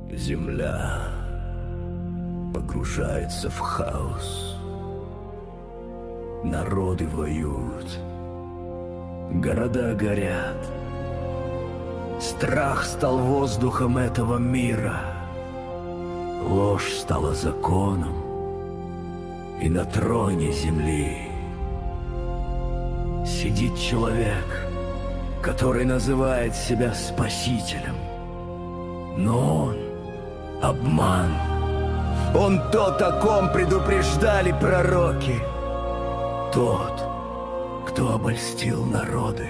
Земля погружается в хаос. Народы воюют, города горят. Страх стал воздухом этого мира. Ложь стала законом, и на троне земли сидит человек, который называет себя спасителем. Но он — обман. Он тот, о ком предупреждали пророки. Тот, кто обольстил народы.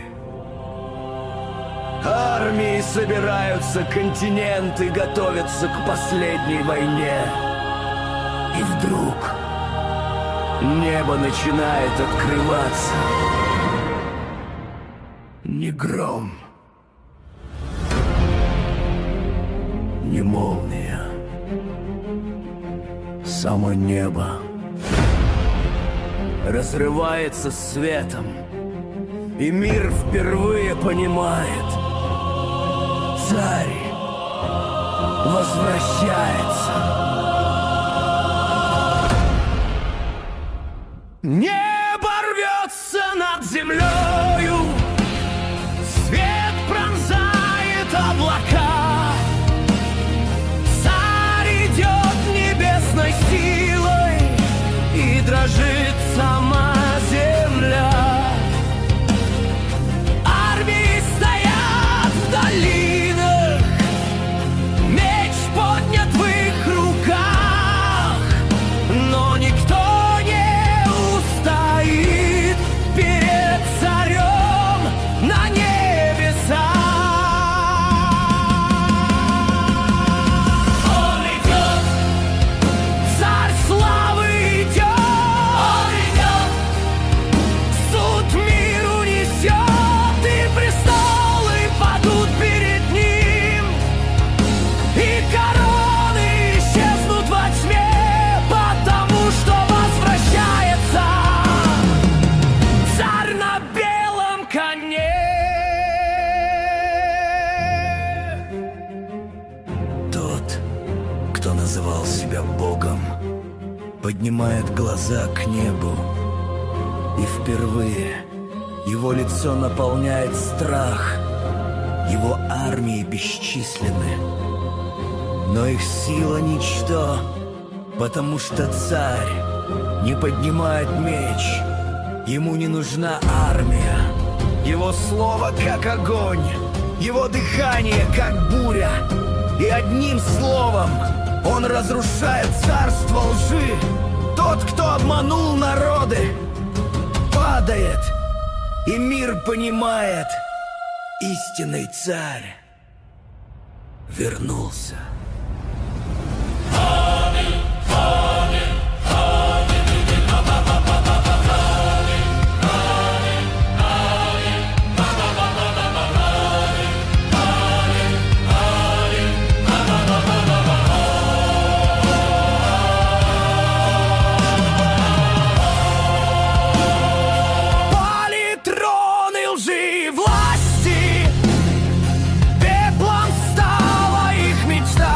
Армии собираются, континенты готовятся к последней войне. И вдруг небо начинает открываться. Ни гром, ни молния. Само небо разрывается светом, и мир впервые понимает: царь возвращается. Небо рвется над землею, свет пронзает облака. Царь идет небесной силой, и дрожит сама земля. Армии стоят в долинах, меч поднят в их руках, но никто не устоит перед царем на небесах. Он идет, царь славы идет. Он идет, суд миру несет, и престолы падут перед ним, и короны исчезнут во тьме, потому что возвращается царь на белом коне. Тот, кто называл себя Богом, поднимает глаза к небу, и впервые его лицо наполняет страх. Его армии бесчисленны, но их сила ничто, потому что царь не поднимает меч. Ему не нужна армия. Его слово как огонь, его дыхание как буря, и одним словом он разрушает царство лжи. Тот, кто обманул народы, падает, и мир понимает: истинный царь вернулся. Пали троны лжи и власти, пеплом стала их мечта.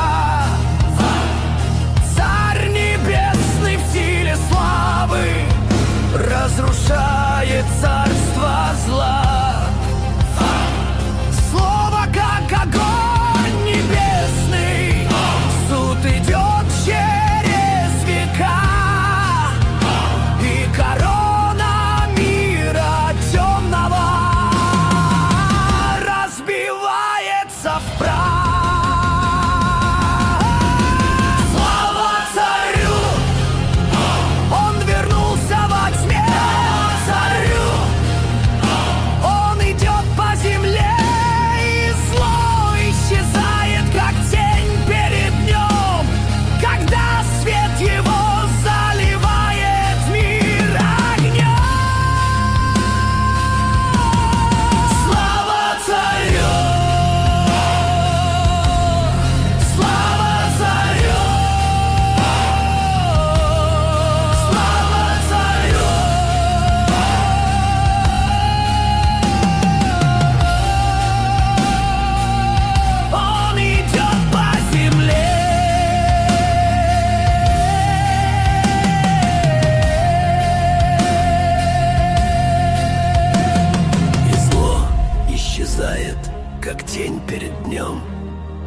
как тень перед днем,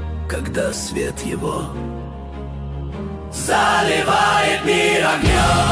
когда свет его заливает мир огнем.